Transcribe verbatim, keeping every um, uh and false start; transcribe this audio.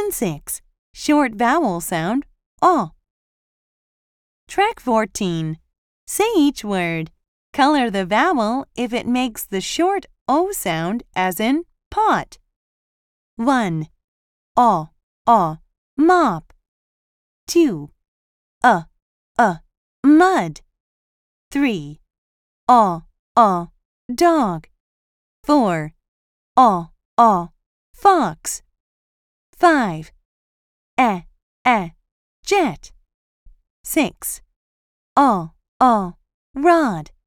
Lesson six. Short vowel sound, aw. Track fourteen. Say each word. Color the vowel if it makes the short O sound, as in pot. one. Aw, aw, mop. two. Uh, uh, mud. three. Aw, aw, dog. four. Aw, aw, fox. five. Eh, eh, jet. six. Aw, aw, rod.